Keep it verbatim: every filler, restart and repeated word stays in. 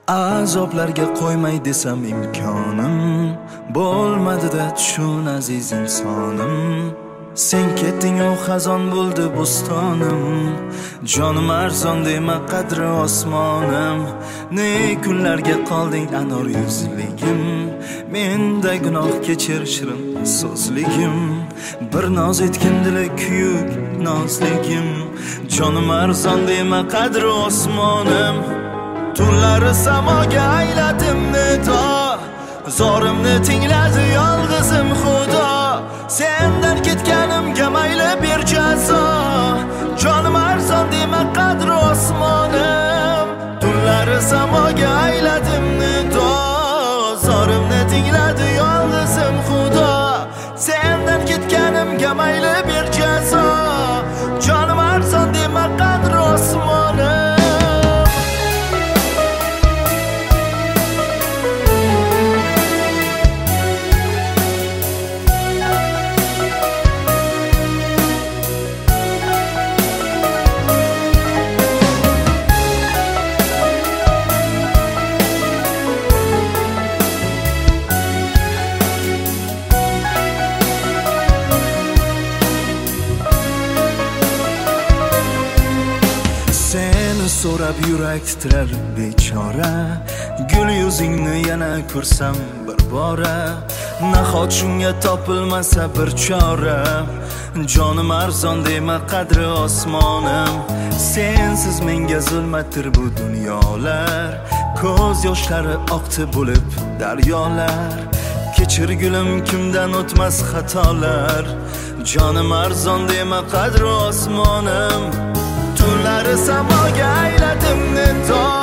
azoblarga qo'ymay desam imkonim bo'lmadi-da tushun aziz insonim. Sen ketding u xazon bo'ldi bo'stonim, jonim arzon dema qadri osmonim. Ne kunlarga qolding anor yuzligim, menda gunoh kechir shirin so'zligim. Bir noz etgin dili kuyuk nozligim, jonim arzon dema qadri osmonim. Tunlari samoga ayladim nido, zorimni tingladi yolg'izim Xudo. Sendan ketganimga mayli bir jazo, jonim arzon dema qadri osmonim. Tunlari samoga ayladim nido, zorimni tingladi yolg'izim Xudo. Sendan ketganimga mayli bir jazo, jonim arzon dema qadri osmonim. So'rab yurak titrar bechora, gul yuzingni yana ko'rsam bir bora. Nahot shunga topilmasa bir chora, jonim arzon dema qadri osmonim. Sensiz menga zulmatdir bu dunyolar, ko'z yoshlari oqti bo'lib daryolar. Kechir gulim kimdan o'tmas xatolar, jonim arzon dema qadri osmonim. Tunlari samoga ayladim nido,